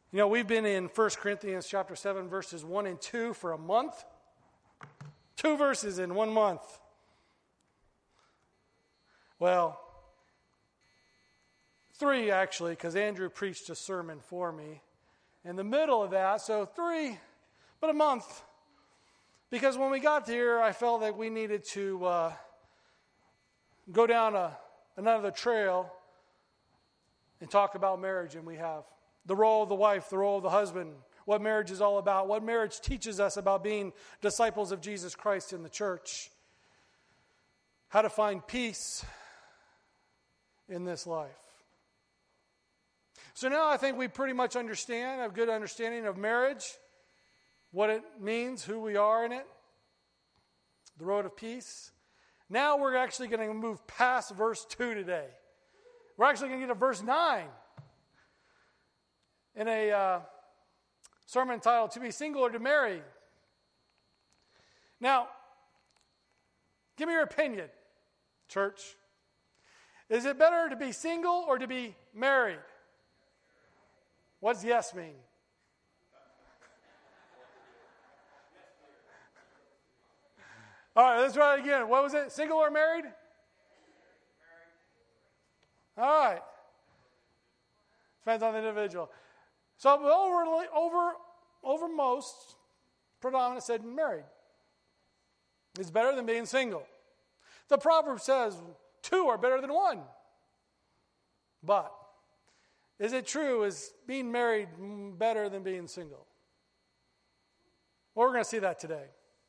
You know, we've been in 1 Corinthians chapter 7, verses 1 and 2 for a month. 2 verses in 1 month. Well, 3 actually, because Andrew preached a sermon for me in the middle of that. So 3, but a month. Because when we got here, I felt that we needed to go down another trail and talk about marriage, and we have. The role of the wife, the role of the husband, what marriage is all about, what marriage teaches us about being disciples of Jesus Christ in the church, how to find peace in this life. So now I think we pretty much have a good understanding of marriage, what it means, who we are in it, the road of peace. Now we're actually going to move past verse 2 today. We're actually going to get to verse 9. In a sermon entitled, To Be Single or to Marry. Now, give me your opinion, church. Is it better to be single or to be married? What does yes mean? All right, let's try it again. What was it? Single or married? All right. Depends on the individual. So over most, predominant said married. It's better than being single. The proverb says 2 are better than 1. But is it true? Is being married better than being single? Well, we're going to see that today.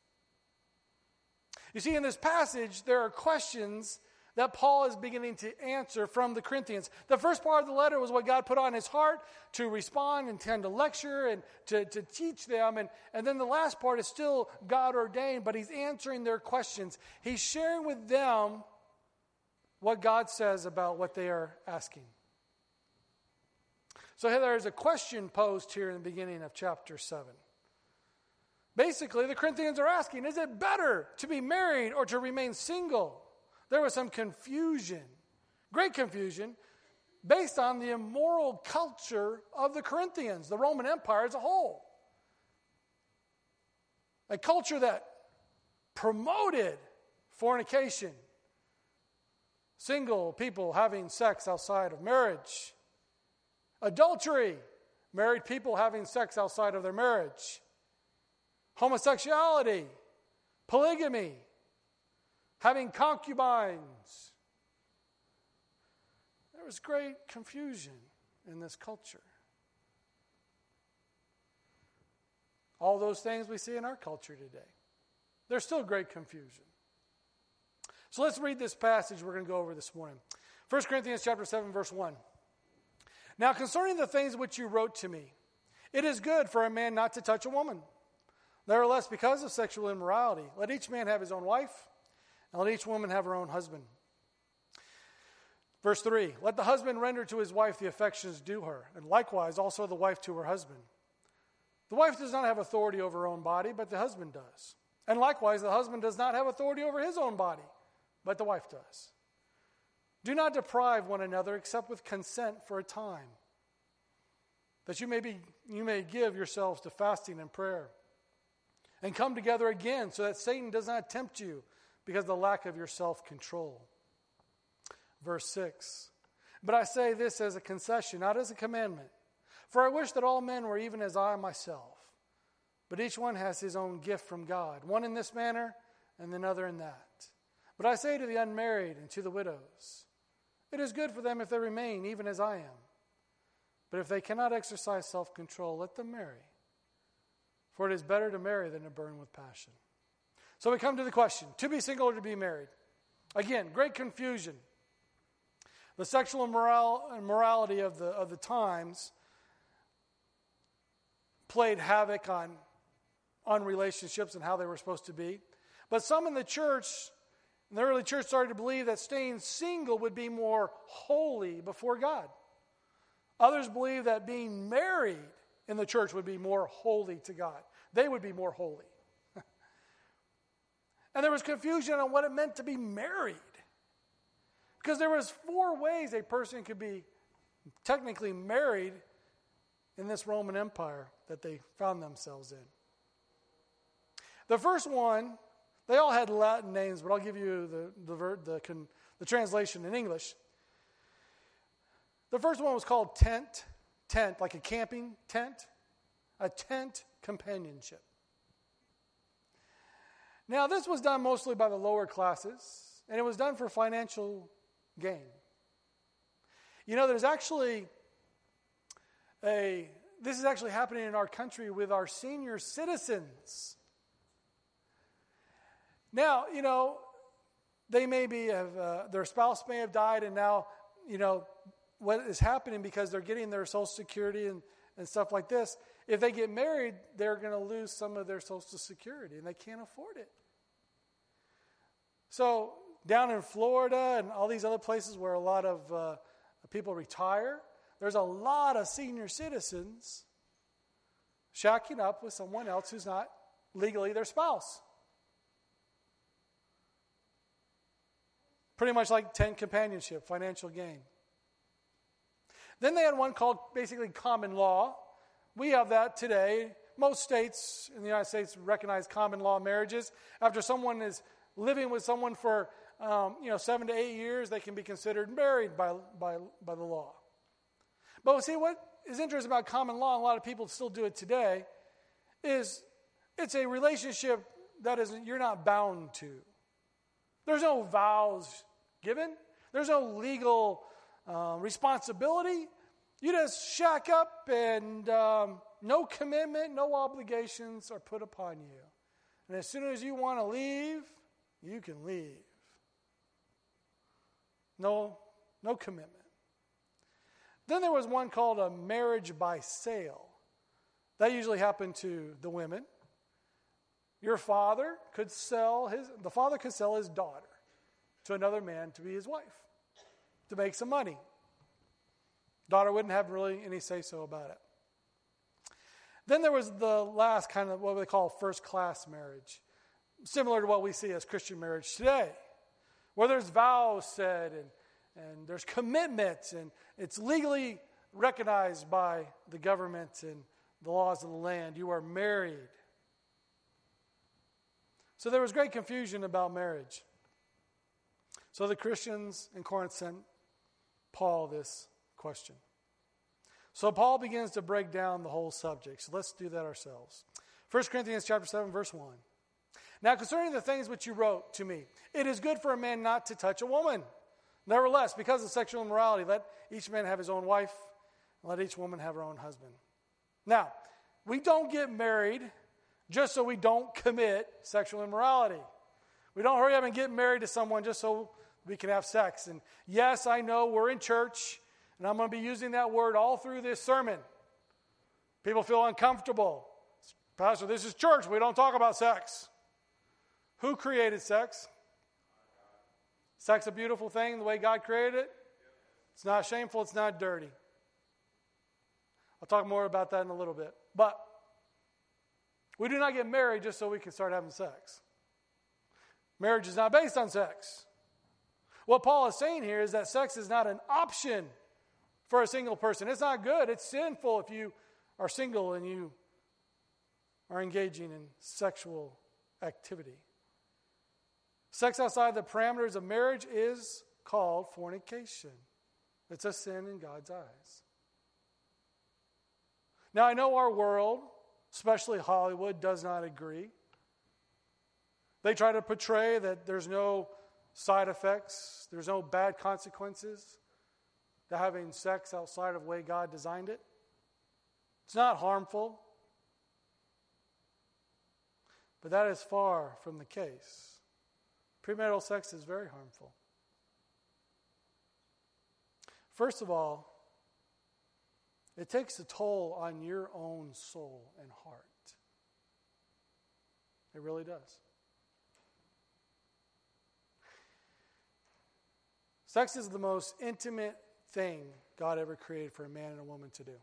You see, in this passage, there are questions that Paul is beginning to answer from the Corinthians. The first part of the letter was what God put on his heart to respond and tend to lecture and to teach them. And then the last part is still God ordained, but he's answering their questions. He's sharing with them what God says about what they are asking. So there's a question posed here in the beginning of chapter 7. Basically, the Corinthians are asking, is it better to be married or to remain single? There was some confusion, great confusion, based on the immoral culture of the Corinthians, the Roman Empire as a whole. A culture that promoted fornication, single people having sex outside of marriage, adultery, married people having sex outside of their marriage, homosexuality, polygamy, having concubines. There was great confusion in this culture. All those things we see in our culture today. There's still great confusion. So let's read this passage we're going to go over this morning. 1 Corinthians chapter 7, verse 1. Now concerning the things which you wrote to me, it is good for a man not to touch a woman. Nevertheless, because of sexual immorality, let each man have his own wife, and let each woman have her own husband. Verse 3, let the husband render to his wife the affections due her, and likewise also the wife to her husband. The wife does not have authority over her own body, but the husband does. And likewise the husband does not have authority over his own body, but the wife does. Do not deprive one another except with consent for a time, that you may give yourselves to fasting and prayer, and come together again so that Satan does not tempt you because of the lack of your self-control. Verse 6, but I say this as a concession, not as a commandment. For I wish that all men were even as I myself. But each one has his own gift from God, one in this manner and another in that. But I say to the unmarried and to the widows, it is good for them if they remain even as I am. But if they cannot exercise self-control, let them marry. For it is better to marry than to burn with passion. So we come to the question, to be single or to be married? Again, great confusion. The sexual immorality of the times played havoc on relationships and how they were supposed to be. But some in the church, in the early church, started to believe that staying single would be more holy before God. Others believed that being married in the church would be more holy to God. They would be more holy. And there was confusion on what it meant to be married. Because there was 4 ways a person could be technically married in this Roman Empire that they found themselves in. The first one, they all had Latin names, but I'll give you the translation in English. The first one was called tent, like a camping tent, a tent companionship. Now, this was done mostly by the lower classes, and it was done for financial gain. You know, there's actually this is actually happening in our country with our senior citizens. Now, you know, they maybe have, their spouse may have died, and now, you know, what is happening because they're getting their Social Security and stuff like this, if they get married, they're going to lose some of their Social Security, and they can't afford it. So down in Florida and all these other places where a lot of people retire, there's a lot of senior citizens shacking up with someone else who's not legally their spouse. Pretty much like tent companionship, financial gain. Then they had one called basically common law. We have that today. Most states in the United States recognize common law marriages. After someone is living with someone for 7 to 8 years, they can be considered married by the law. But see, what is interesting about common law, and a lot of people still do it today, is it's a relationship that you're not bound to. There's no vows given. There's no legal responsibility. You just shack up and no commitment, no obligations are put upon you. And as soon as you want to leave, you can leave. No commitment. Then there was one called a marriage by sale. That usually happened to the women. The father could sell his daughter to another man to be his wife, to make some money. Daughter wouldn't have really any say-so about it. Then there was the last kind of what we call first-class marriage, similar to what we see as Christian marriage today, where there's vows said and there's commitments, and it's legally recognized by the government and the laws of the land. You are married. So there was great confusion about marriage. So the Christians in Corinth sent Paul this question. So Paul begins to break down the whole subject. So let's do that ourselves. 1 Corinthians chapter 7, verse 1. Now concerning the things which you wrote to me, it is good for a man not to touch a woman. Nevertheless, because of sexual immorality, let each man have his own wife, and let each woman have her own husband. Now, we don't get married just so we don't commit sexual immorality. We don't hurry up and get married to someone just so we can have sex. And yes, I know we're in church, and I'm going to be using that word all through this sermon. People feel uncomfortable. Pastor, this is church. We don't talk about sex. Who created sex? Sex a beautiful thing the way God created it? It's not shameful. It's not dirty. I'll talk more about that in a little bit. But we do not get married just so we can start having sex. Marriage is not based on sex. What Paul is saying here is that sex is not an option for a single person. It's not good. It's sinful if you are single and you are engaging in sexual activity. Sex outside the parameters of marriage is called fornication. It's a sin in God's eyes. Now, I know our world, especially Hollywood, does not agree. They try to portray that there's no side effects, there's no bad consequences to having sex outside of the way God designed it. It's not harmful. But that is far from the case. Premarital sex is very harmful. First of all, it takes a toll on your own soul and heart. It really does. Sex is the most intimate thing God ever created for a man and a woman to do.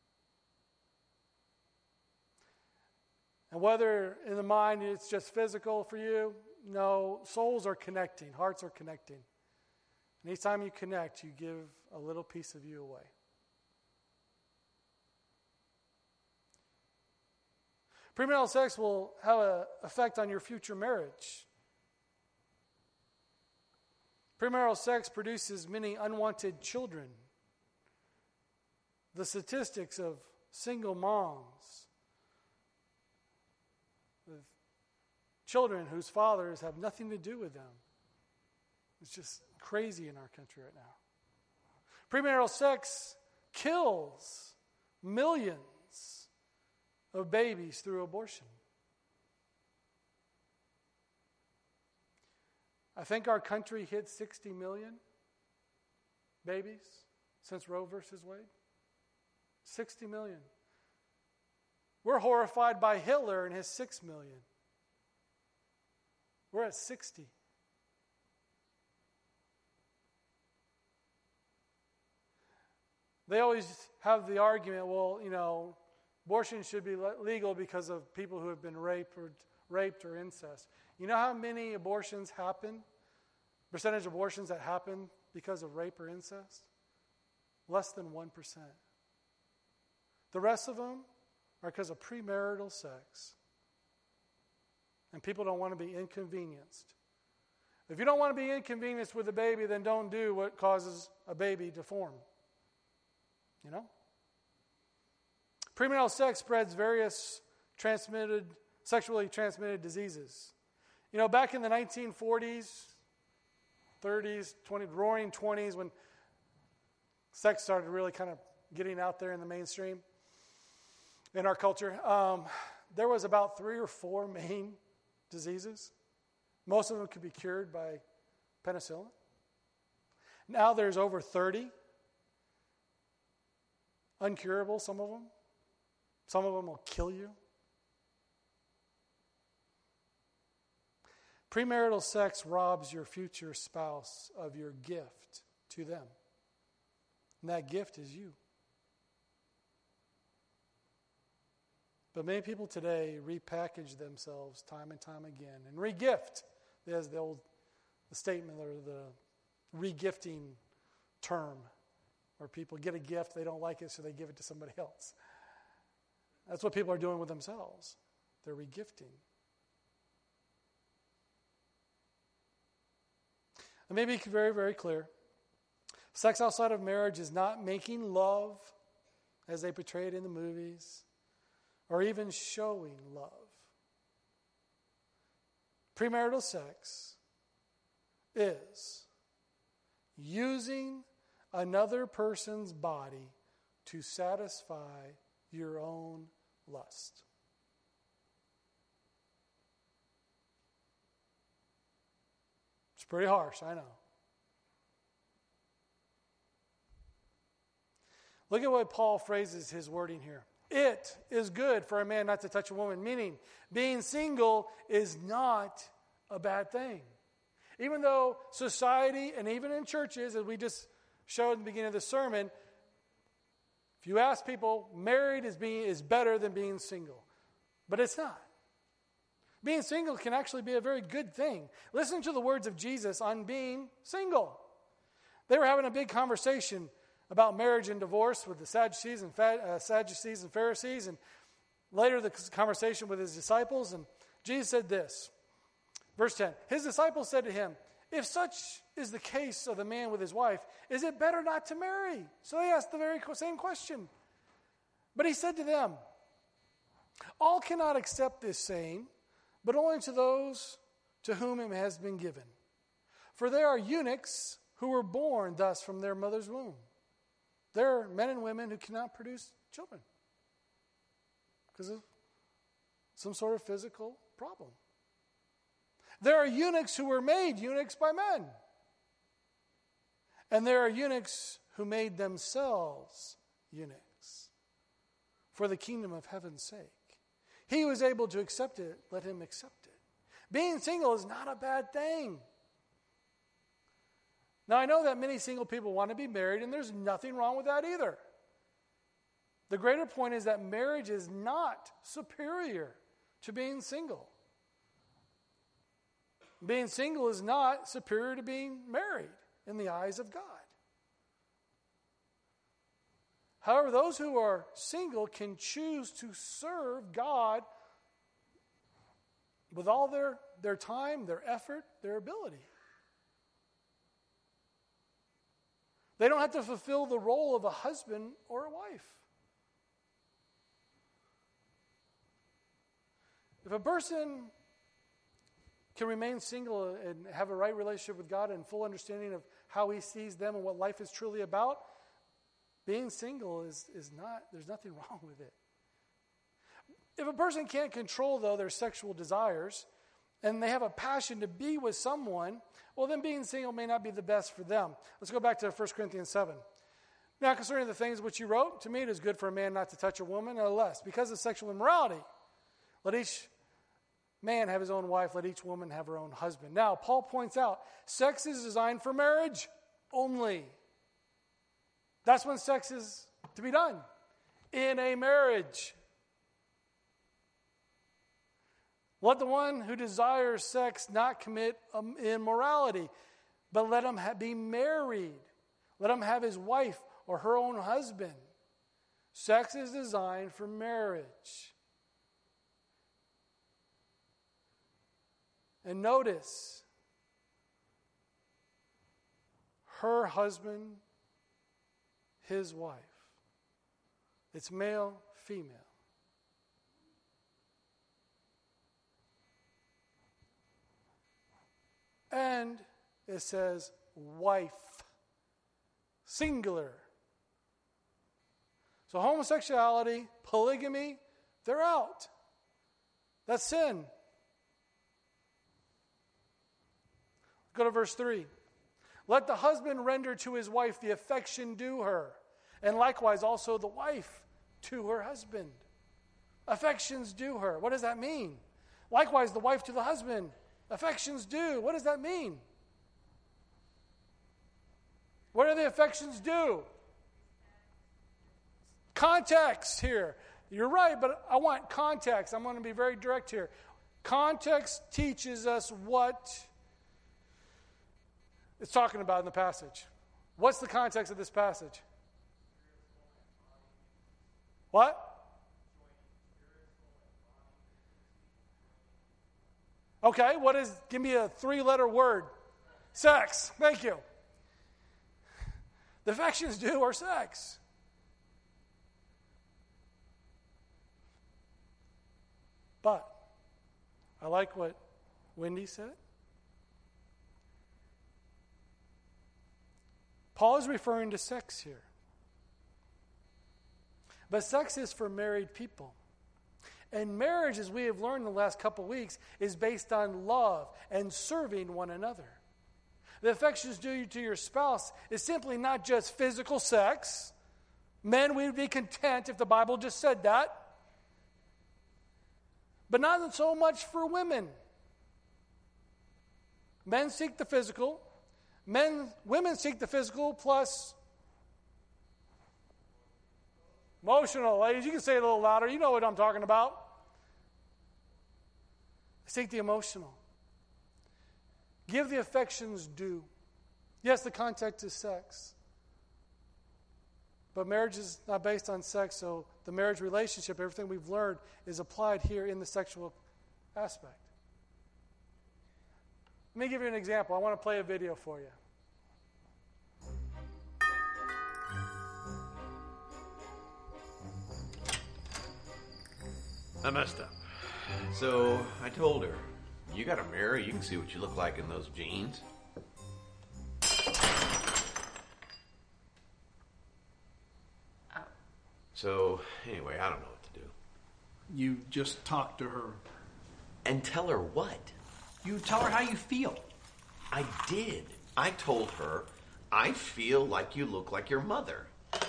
And whether in the mind it's just physical for you, no, souls are connecting, hearts are connecting. And each time you connect, you give a little piece of you away. Premarital sex will have an effect on your future marriage. Premarital sex produces many unwanted children. The statistics of single moms with children whose fathers have nothing to do with them. It's just crazy in our country right now. Premarital sex kills millions of babies through abortion. I think our country hit 60 million babies since Roe versus Wade. 60 million. We're horrified by Hitler and his 6 million. We're at 60. They always have the argument, well, abortion should be legal because of people who have been raped or incest. You know how many abortions happen? Percentage of abortions that happen because of rape or incest? Less than 1%. The rest of them are because of premarital sex. And people don't want to be inconvenienced. If you don't want to be inconvenienced with a baby, then don't do what causes a baby to form. Premarital sex spreads various sexually transmitted diseases. Back in the 1940s, 30s, roaring 20s, when sex started really kind of getting out there in the mainstream in our culture, there was about 3 or 4 main diseases. Most of them could be cured by penicillin. Now there's over 30. Uncurable, some of them. Some of them will kill you. Premarital sex robs your future spouse of your gift to them. And that gift is you. But many people today repackage themselves time and time again and regift. There's the statement or the regifting term, where people get a gift, they don't like it, so they give it to somebody else. That's what people are doing with themselves. They're regifting. Let me be very, very clear. Sex outside of marriage is not making love, as they portray it in the movies, or even showing love. Premarital sex is using another person's body to satisfy your own lust. It's pretty harsh, I know. Look at what Paul phrases his wording here. It is good for a man not to touch a woman, meaning being single is not a bad thing. Even though society and even in churches, as we just showed in the beginning of the sermon, if you ask people, married is better than being single. But it's not. Being single can actually be a very good thing. Listen to the words of Jesus on being single. They were having a big conversation about marriage and divorce with the Sadducees and Pharisees, and later the conversation with his disciples. And Jesus said this, verse 10, his disciples said to him, if such is the case of the man with his wife, is it better not to marry? So they asked the very same question. But he said to them, all cannot accept this saying, but only to those to whom it has been given. For there are eunuchs who were born thus from their mother's womb. There are men and women who cannot produce children because of some sort of physical problem. There are eunuchs who were made eunuchs by men. And there are eunuchs who made themselves eunuchs for the kingdom of heaven's sake. He who is able to accept it, let him accept it. Being single is not a bad thing. Now, I know that many single people want to be married, and there's nothing wrong with that either. The greater point is that marriage is not superior to being single. Being single is not superior to being married in the eyes of God. However, those who are single can choose to serve God with all their time, their effort, their ability. They don't have to fulfill the role of a husband or a wife. If a person can remain single and have a right relationship with God and full understanding of how he sees them and what life is truly about, being single is not, there's nothing wrong with it. If a person can't control, though, their sexual desires, and they have a passion to be with someone, well, then being single may not be the best for them. Let's go back to 1 Corinthians 7. Now, concerning the things which you wrote, to me it is good for a man not to touch a woman, unless, because of sexual immorality, let each man have his own wife, let each woman have her own husband. Now, Paul points out, sex is designed for marriage only. That's when sex is to be done, in a marriage. Let the one who desires sex not commit immorality, but let him be married. Let him have his wife or her own husband. Sex is designed for marriage. And notice, her husband, his wife. It's male, female. And it says wife, singular. So homosexuality, polygamy, they're out. That's sin. Go to verse 3. Let the husband render to his wife the affection due her, and likewise also the wife to her husband. Affections due her. What does that mean? Likewise, the wife to the husband. Affections due. What does that mean? What are the affections due? Context here. You're right, but I want context. I'm going to be very direct here. Context teaches us what it's talking about in the passage. What's the context of this passage? What? Okay, give me a 3-letter word. Sex. Thank you. The affections due are sex. But I like what Wendy said. Paul is referring to sex here. But sex is for married people. And marriage, as we have learned in the last couple of weeks, is based on love and serving one another. The affections due to your spouse is simply not just physical sex. Men, we would be content if the Bible just said that. But not so much for women. Men seek the physical. Women seek the physical plus emotional. Ladies, you can say it a little louder. You know what I'm talking about. Seek the emotional. Give the affections due. Yes, the context is sex. But marriage is not based on sex, so the marriage relationship, everything we've learned, is applied here in the sexual aspect. Let me give you an example. I want to play a video for you. I messed up. So I told her, you got a mirror, you can see what you look like in those jeans. Oh. So anyway, I don't know what to do. You just talk to her. And tell her what? You tell her how you feel. I did. I told her, I feel like you look like your mother.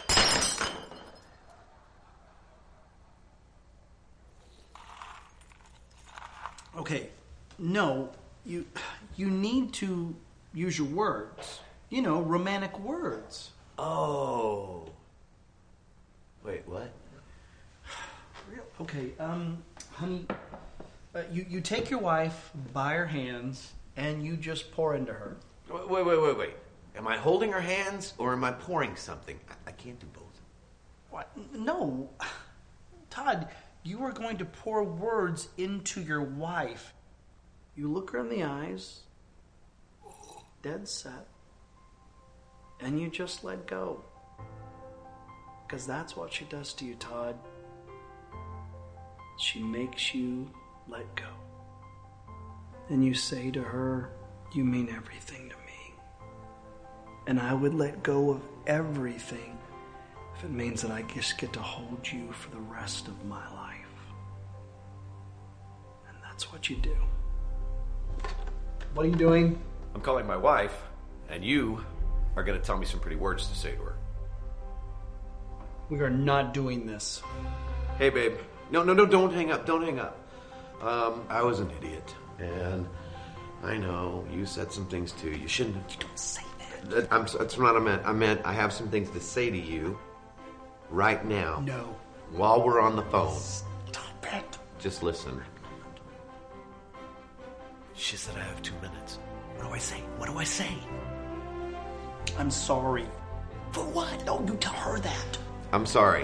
Okay, no, you need to use your words. You know, romantic words. Oh. Wait, what? Okay, honey, you take your wife by her hands and you just pour into her. Wait. Am I holding her hands or am I pouring something? I can't do both. What? No. Todd, you are going to pour words into your wife. You look her in the eyes, dead set, and you just let go. Because that's what she does to you, Todd. She makes you let go. And you say to her, you mean everything to me. And I would let go of everything if it means that I just get to hold you for the rest of my life. And that's what you do. What are you doing? I'm calling my wife, and you are going to tell me some pretty words to say to her. We are not doing this. Hey, babe. No, don't hang up. Don't hang up. I was an idiot, and I know you said some things too. You shouldn't have. You don't say that. That's what I meant. I meant I have some things to say to you right now. No. While we're on the phone. Stop it. Just listen. She said I have 2 minutes. What do I say? What do I say? I'm sorry. For what? No, you tell her that. I'm sorry.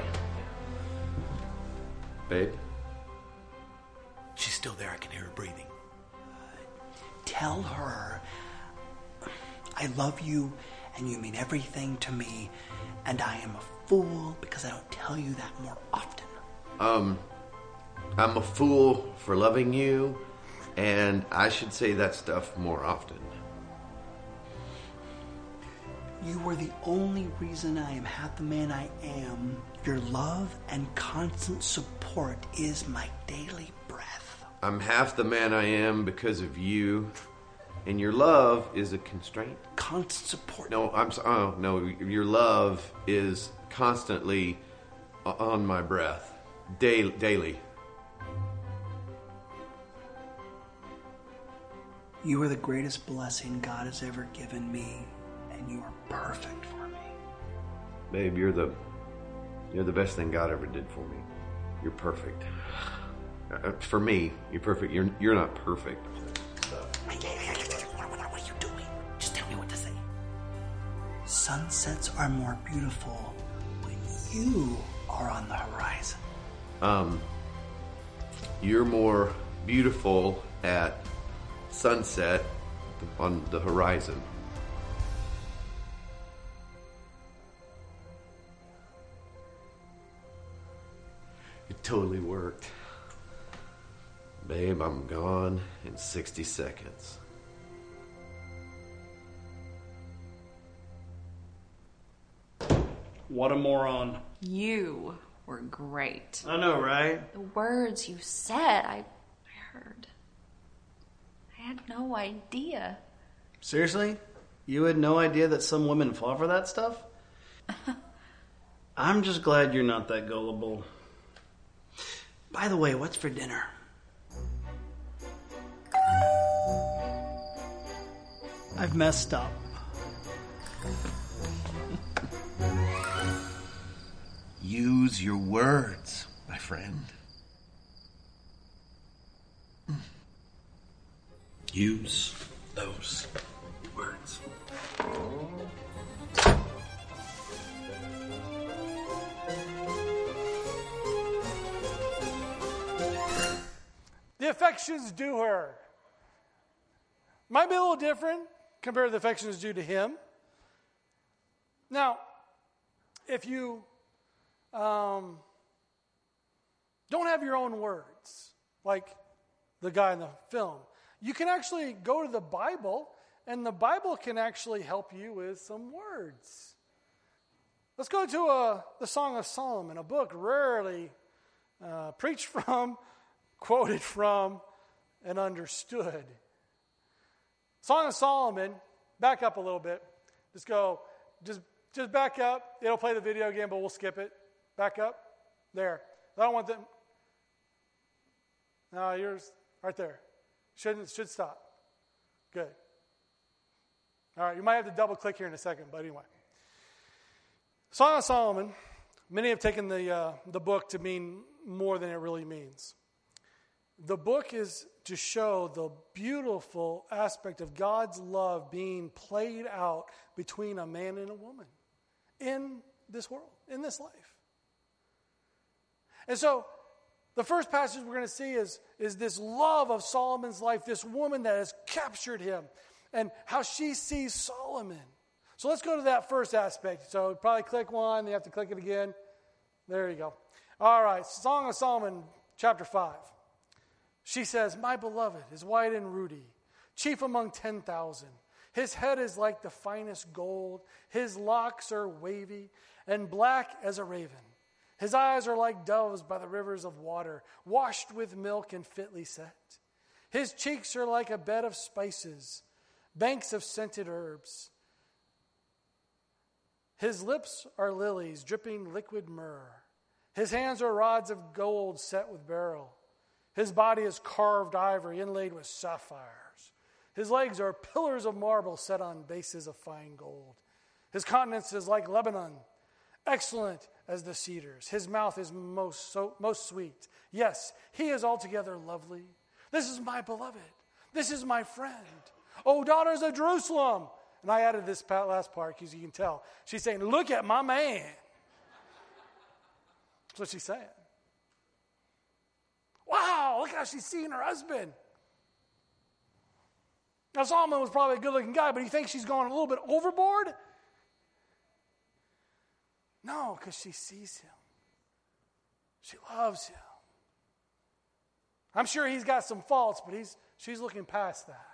Babe? She's still there. I can hear her breathing. Tell her I love you and you mean everything to me, and I am a fool because I don't tell you that more often. I'm a fool for loving you, and I should say that stuff more often. You were the only reason I am half the man I am. Your love and constant support is my daily breath. I'm half the man I am because of you, and your love is a constraint. Constant support. No, no, your love is constantly on my breath, daily. You are the greatest blessing God has ever given me, and you are perfect for me. Babe, you're the best thing God ever did for me. You're perfect. For me, you're perfect. You're not perfect. What are you doing? Just tell me what to say. Sunsets are more beautiful when you are on the horizon. You're more beautiful at sunset on the horizon. It totally worked. Babe, I'm gone in 60 seconds. What a moron. You were great. I know, right? The words you said, I heard. I had no idea. Seriously? You had no idea that some women fall for that stuff? I'm just glad you're not that gullible. By the way, what's for dinner? I've messed up. Use your words, my friend. Use those words. The affections due her. Might be a little different compared to the affections due to him. Now, if you don't have your own words, like the guy in the film, you can actually go to the Bible, and the Bible can actually help you with some words. Let's go to the Song of Solomon, a book rarely preached from, quoted from, and understood. Song of Solomon, back up a little bit. Just back up. It'll play the video again, but we'll skip it. Back up. There. I don't want them. No, yours right there. Should stop. Good. All right, you might have to double click here in a second, but anyway. Song of Solomon, many have taken the book to mean more than it really means. The book is to show the beautiful aspect of God's love being played out between a man and a woman in this world, in this life. And so, The first passage we're going to see is this love of Solomon's life, this woman that has captured him, and how she sees Solomon. So let's go to that first aspect. So probably click one, you have to click it again. There you go. All right, Song of Solomon, chapter 5. She says, "My beloved is white and ruddy, chief among 10,000. His head is like the finest gold. His locks are wavy and black as a raven. His eyes are like doves by the rivers of water, washed with milk and fitly set. His cheeks are like a bed of spices, banks of scented herbs. His lips are lilies, dripping liquid myrrh. His hands are rods of gold set with beryl. His body is carved ivory inlaid with sapphires. His legs are pillars of marble set on bases of fine gold. His countenance is like Lebanon, excellent as the cedars. His mouth is most sweet. Yes, he is altogether lovely. This is my beloved. This is my friend. O daughters of Jerusalem." And I added this last part because you can tell. She's saying, "Look at my man." That's what she's saying. Wow, look how she's seeing her husband. Now, Solomon was probably a good-looking guy, but you think she's gone a little bit overboard? No, because she sees him. She loves him. I'm sure he's got some faults, but she's looking past that.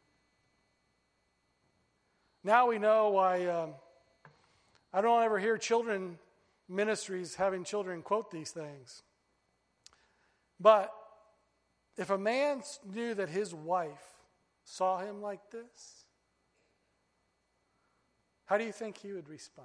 Now we know why I don't ever hear children ministries having children quote these things. But if a man knew that his wife saw him like this, how do you think he would respond?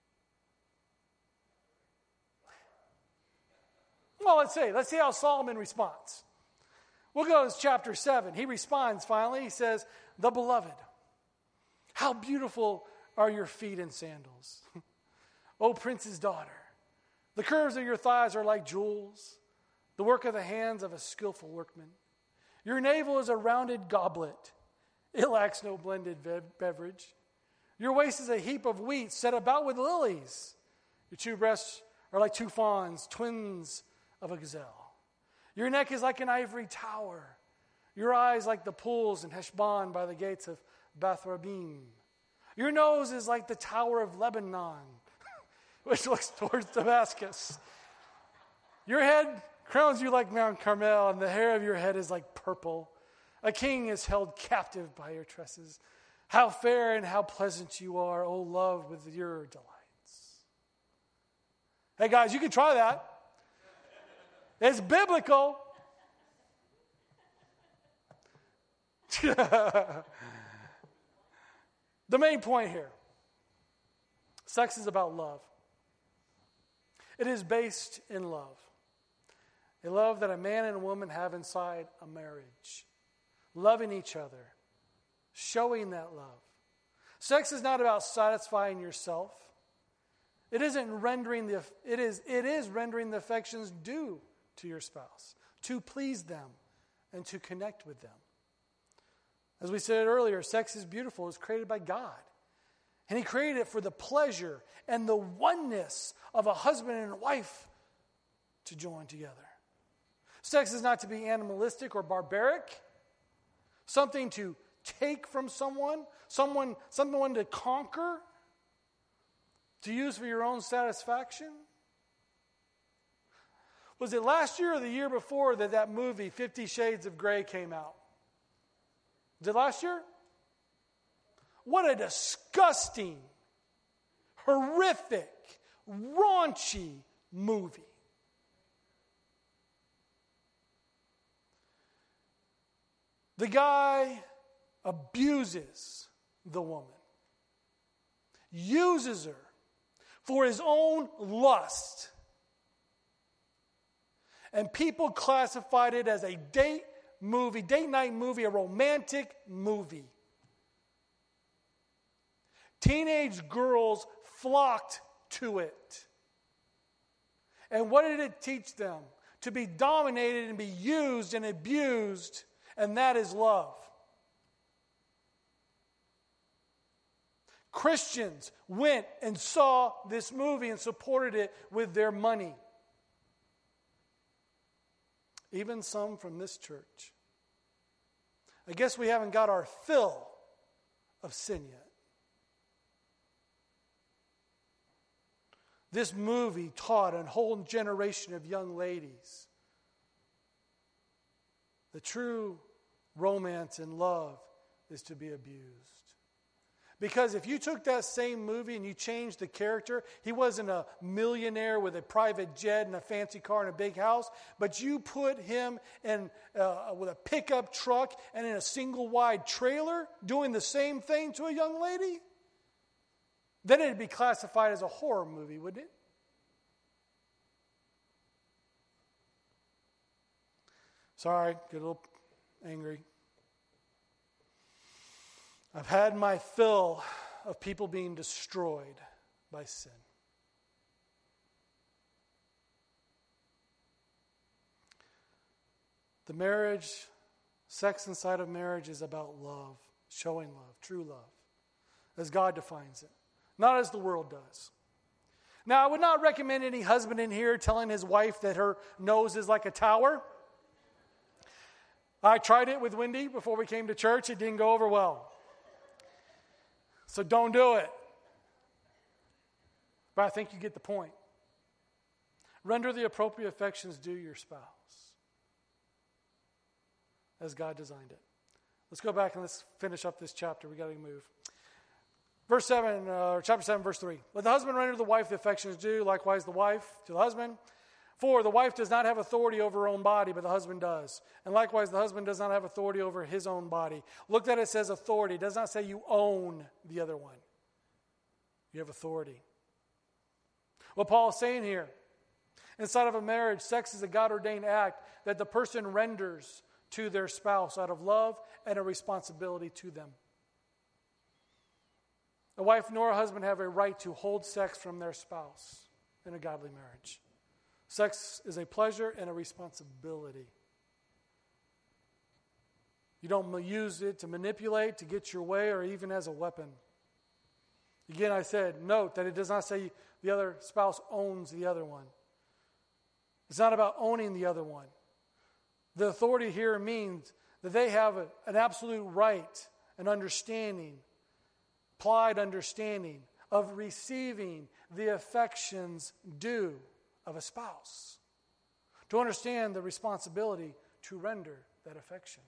Well, let's see how Solomon responds. We'll go to chapter 7. He responds finally. He says, "The beloved, how beautiful are your feet in sandals, O prince's daughter. The curves of your thighs are like jewels, the work of the hands of a skillful workman. Your navel is a rounded goblet. It lacks no blended beverage. Your waist is a heap of wheat set about with lilies. Your two breasts are like two fawns, twins of a gazelle. Your neck is like an ivory tower. Your eyes like the pools in Heshbon by the gates of Bath-rabbim. Your nose is like the tower of Lebanon, which looks towards Damascus. Your head crowns you like Mount Carmel, and the hair of your head is like purple. A king is held captive by your tresses. How fair and how pleasant you are, O love, with your delights." Hey guys, you can try that. It's biblical. The main point here, sex is about love. It is based in love. A love that a man and a woman have inside a marriage. Loving each other. Showing that love. Sex is not about satisfying yourself. It is rendering the affections due to your spouse, to please them and to connect with them. As we said earlier, sex is beautiful. It was created by God. And he created it for the pleasure and the oneness of a husband and a wife to join together. Sex is not to be animalistic or barbaric, something to take from someone to conquer, to use for your own satisfaction. Was it last year or the year before that movie 50 Shades of Grey came out? Was it last year? What a disgusting, horrific, raunchy movie. The guy abuses the woman, uses her for his own lust. And people classified it as a date night movie, a romantic movie. Teenage girls flocked to it. And what did it teach them? To be dominated and be used and abused, and that is love. Christians went and saw this movie and supported it with their money. even some from this church. I guess we haven't got our fill of sin yet. This movie taught a whole generation of young ladies the true romance and love is to be abused. Because if you took that same movie and you changed the character, he wasn't a millionaire with a private jet and a fancy car and a big house, but you put him in with a pickup truck and in a single wide trailer doing the same thing to a young lady, then it'd be classified as a horror movie, wouldn't it? Sorry, get a little angry. I've had my fill of people being destroyed by sin. The marriage, sex inside of marriage is about love, showing love, true love, as God defines it, not as the world does. Now, I would not recommend any husband in here telling his wife that her nose is like a tower. I tried it with Wendy before we came to church. It didn't go over well. So don't do it. But I think you get the point. Render the appropriate affections due your spouse as God designed it. Let's go back and let's finish up this chapter. We got to move. Verse 7, chapter 7, verse 3. Let the husband render the wife the affections due, likewise the wife to the husband. For the wife does not have authority over her own body, but the husband does. And likewise, the husband does not have authority over his own body. Look that it says authority. It does not say you own the other one. You have authority. What Paul is saying here, inside of a marriage, sex is a God-ordained act that the person renders to their spouse out of love and a responsibility to them. A wife nor a husband have a right to hold sex from their spouse in a godly marriage. Sex is a pleasure and a responsibility. You don't use it to manipulate, to get your way, or even as a weapon. Again, I said, note that it does not say the other spouse owns the other one. It's not about owning the other one. The authority here means that they have an absolute right, an understanding, applied understanding of receiving the affections due of a spouse, to understand the responsibility to render that affection.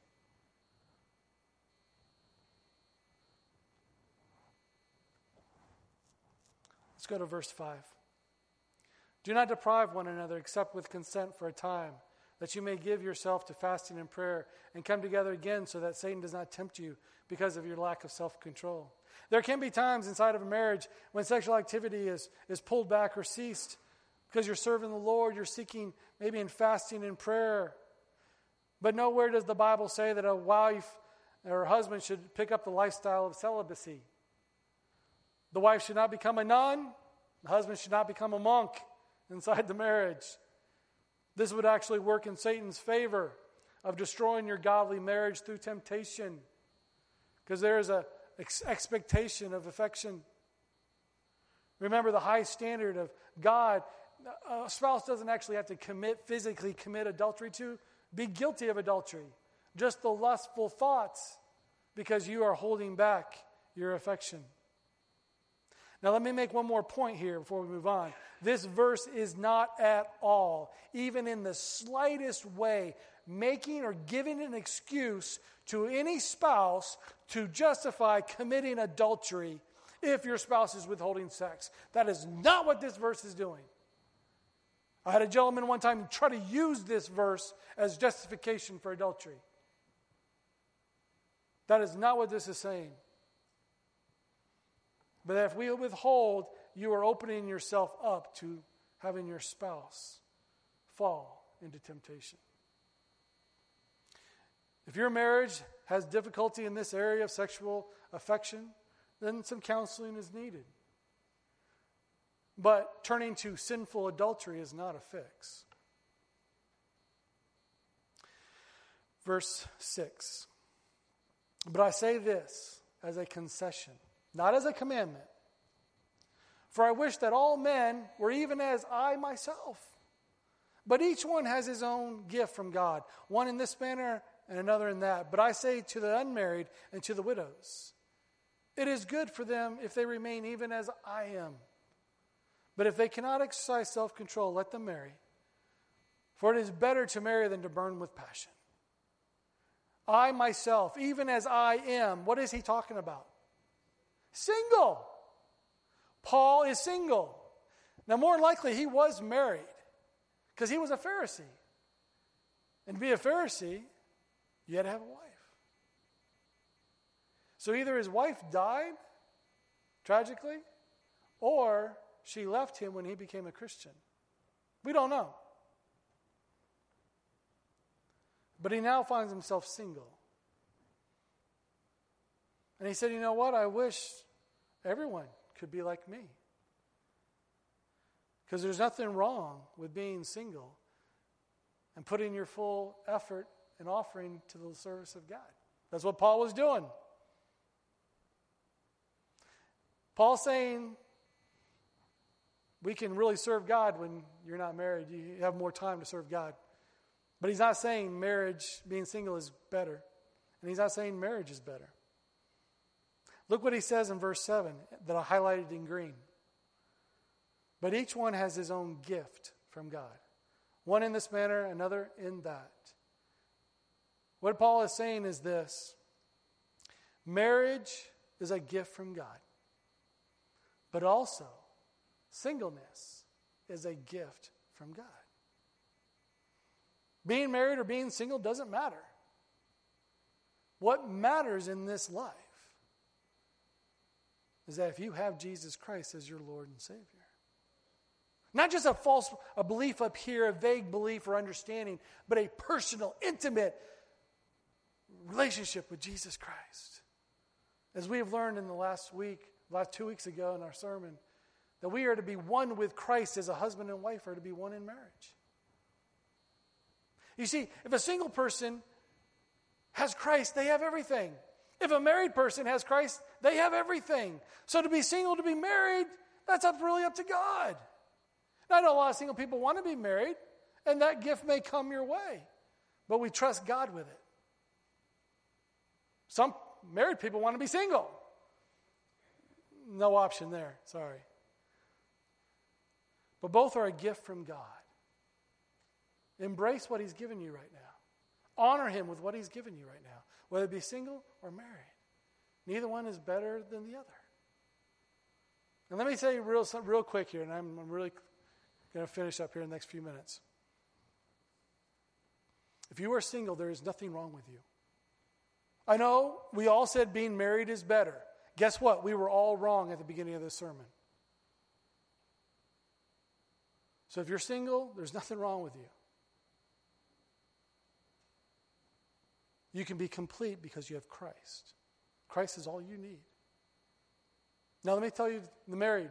Let's go to verse 5. Do not deprive one another except with consent for a time, that you may give yourself to fasting and prayer and come together again so that Satan does not tempt you because of your lack of self-control. There can be times inside of a marriage when sexual activity is pulled back or ceased. Because you're serving the Lord, you're seeking maybe in fasting and prayer. But nowhere does the Bible say that a wife or a husband should pick up the lifestyle of celibacy. The wife should not become a nun. The husband should not become a monk inside the marriage. This would actually work in Satan's favor of destroying your godly marriage through temptation. Because there is an expectation of affection. Remember the high standard of God. A spouse doesn't actually have to physically commit adultery to be guilty of adultery. Just the lustful thoughts, because you are holding back your affection. Now let me make one more point here before we move on. This verse is not at all, even in the slightest way, making or giving an excuse to any spouse to justify committing adultery if your spouse is withholding sex. That is not what this verse is doing. I had a gentleman one time try to use this verse as justification for adultery. That is not what this is saying. But if we withhold, you are opening yourself up to having your spouse fall into temptation. If your marriage has difficulty in this area of sexual affection, then some counseling is needed. But turning to sinful adultery is not a fix. Verse 6. But I say this as a concession, not as a commandment. For I wish that all men were even as I myself. But each one has his own gift from God, one in this manner and another in that. But I say to the unmarried and to the widows, it is good for them if they remain even as I am. But if they cannot exercise self-control, let them marry. For it is better to marry than to burn with passion. I myself, even as I am, what is he talking about? Single. Paul is single. Now, more than likely, he was married because he was a Pharisee. And to be a Pharisee, you had to have a wife. So either his wife died, tragically, or she left him when he became a Christian. We don't know. But he now finds himself single. And he said, you know what? I wish everyone could be like me. Because there's nothing wrong with being single and putting your full effort and offering to the service of God. That's what Paul was doing. Paul's saying we can really serve God when you're not married. You have more time to serve God. But he's not saying marriage, being single is better. And he's not saying marriage is better. Look what he says in verse 7 that I highlighted in green. But each one has his own gift from God. One in this manner, another in that. What Paul is saying is this. Marriage is a gift from God. But also, singleness is a gift from God. Being married or being single doesn't matter. What matters in this life is that if you have Jesus Christ as your Lord and Savior. Not just a belief up here, a vague belief or understanding, but a personal, intimate relationship with Jesus Christ. As we have learned in the last 2 weeks ago in our sermon, that we are to be one with Christ as a husband and wife are to be one in marriage. You see, if a single person has Christ, they have everything. If a married person has Christ, they have everything. So to be single, to be married, that's really up to God. I know a lot of single people want to be married, and that gift may come your way, but we trust God with it. Some married people want to be single. No option there, sorry. But both are a gift from God. Embrace what he's given you right now. Honor him with what he's given you right now, whether it be single or married. Neither one is better than the other. And let me say real quick here, and I'm really going to finish up here in the next few minutes. If you are single, there is nothing wrong with you. I know we all said being married is better. Guess what? We were all wrong at the beginning of this sermon. So if you're single, there's nothing wrong with you. You can be complete because you have Christ. Christ is all you need. Now let me tell you the married.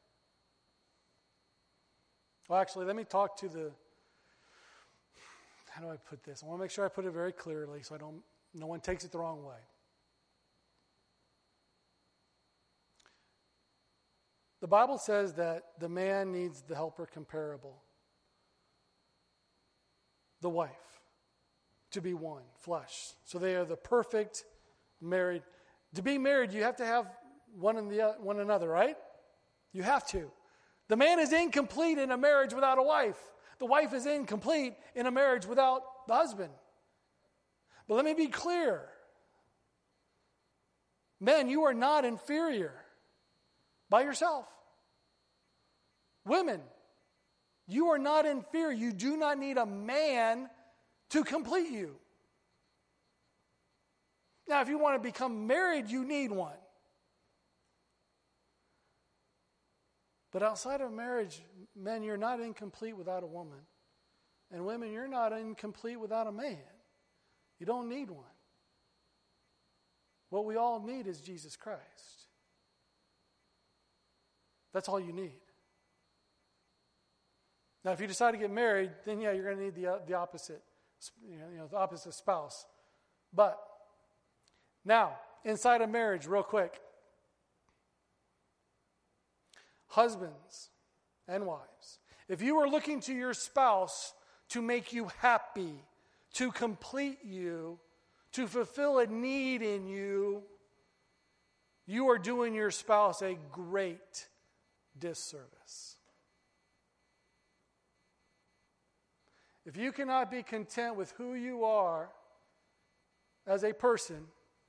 Well, actually, let me talk to how do I put this? I want to make sure I put it very clearly so no one takes it the wrong way. The Bible says that the man needs the helper comparable. The wife. To be one, flesh. So they are the perfect married. To be married, you have to have one another, right? You have to. The man is incomplete in a marriage without a wife. The wife is incomplete in a marriage without the husband. But let me be clear. Men, you are not inferior by yourself. Women, you are not inferior. You do not need a man to complete you. Now, if you want to become married, you need one. But outside of marriage, men, you're not incomplete without a woman. And women, you're not incomplete without a man. You don't need one. What we all need is Jesus Christ. That's all you need. Now, if you decide to get married, then yeah, you're going to need the opposite, the opposite spouse. But now, inside of marriage, real quick, husbands and wives, if you are looking to your spouse to make you happy, to complete you, to fulfill a need in you, you are doing your spouse a great disservice. If you cannot be content with who you are as a person,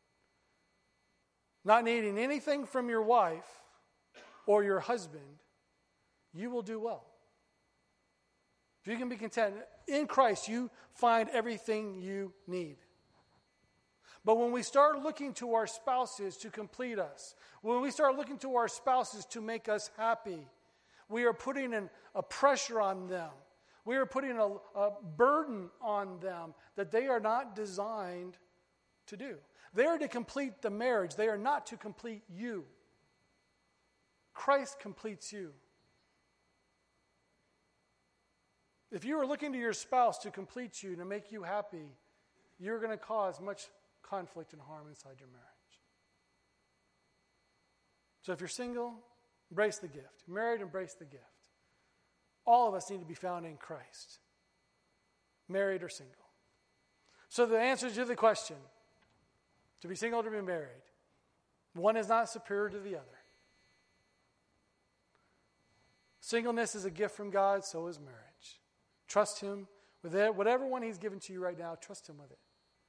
not needing anything from your wife or your husband, you will do well. If you can be content, in Christ you find everything you need. But when we start looking to our spouses to complete us, when we start looking to our spouses to make us happy, we are putting a pressure on them. We are putting a burden on them that they are not designed to do. They are to complete the marriage. They are not to complete you. Christ completes you. If you are looking to your spouse to complete you, to make you happy, you're going to cause much conflict and harm inside your marriage. So if you're single, embrace the gift. Married, embrace the gift. All of us need to be found in Christ, married or single. So the answer to the question, to be single or to be married, one is not superior to the other. Singleness is a gift from God, so is marriage. Trust Him with it. Whatever one He's given to you right now, trust Him with it.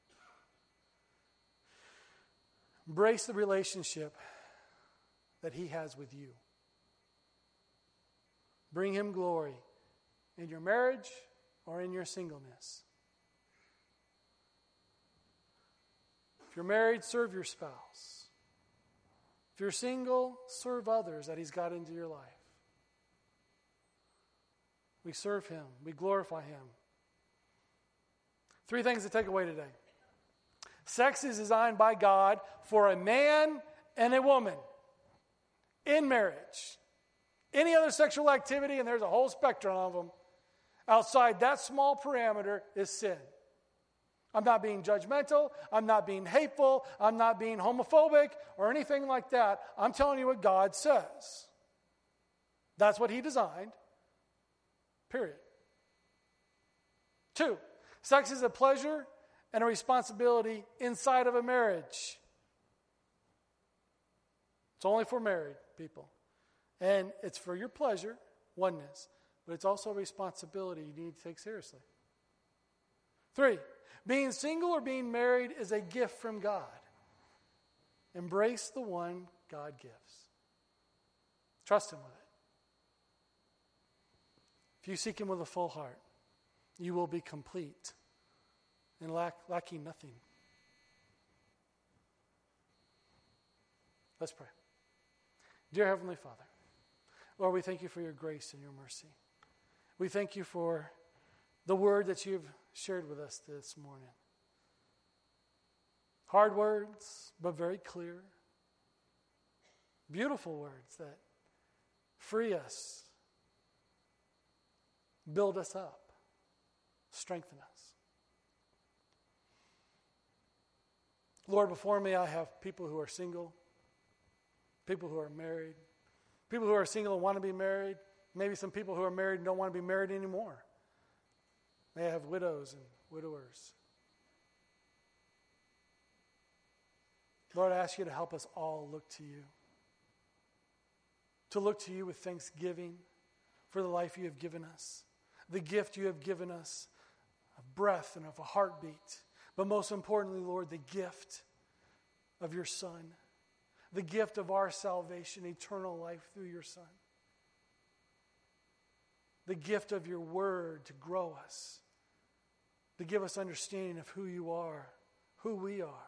Embrace the relationship that He has with you. Bring Him glory in your marriage or in your singleness. If you're married, serve your spouse. If you're single, serve others that He's got into your life. We serve Him. We glorify Him. 3 things to take away today. Sex is designed by God for a man and a woman in marriage. Any other sexual activity, and there's a whole spectrum of them, outside that small parameter is sin. I'm not being judgmental. I'm not being hateful. I'm not being homophobic or anything like that. I'm telling you what God says. That's what He designed. Period. 2, sex is a pleasure and a responsibility inside of a marriage. It's only for married people. And it's for your pleasure, oneness, but it's also a responsibility you need to take seriously. 3, being single or being married is a gift from God. Embrace the one God gives. Trust Him with it. If you seek Him with a full heart, you will be complete and lacking nothing. Let's pray. Dear Heavenly Father, Lord, we thank You for Your grace and Your mercy. We thank You for the word that You've shared with us this morning. Hard words, but very clear. Beautiful words that free us, build us up, strengthen us. Lord, before me I have people who are single, people who are married, people who are single and want to be married, maybe some people who are married and don't want to be married anymore. They have widows and widowers. Lord, I ask You to help us all look to You. To look to You with thanksgiving for the life You have given us, the gift You have given us of breath and of a heartbeat. But most importantly, Lord, the gift of Your Son, the gift of our salvation, eternal life through Your Son. The gift of Your Word to grow us, to give us understanding of who You are, who we are.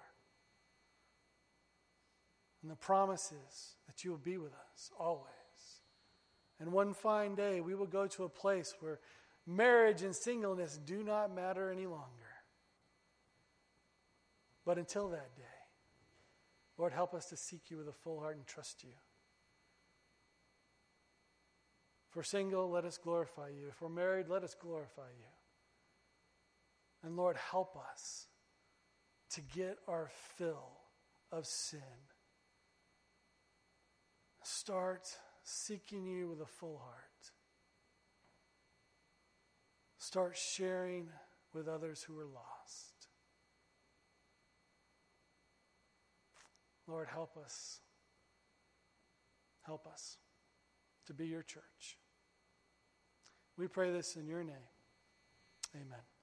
And the promises that You will be with us always. And one fine day we will go to a place where marriage and singleness do not matter any longer. But until that day, Lord, help us to seek You with a full heart and trust You. If we're single, let us glorify You. If we're married, let us glorify You. And Lord, help us to get our fill of sin. Start seeking You with a full heart. start sharing with others who are lost. Lord, help us. Help us to be your church. We pray this in your name. Amen.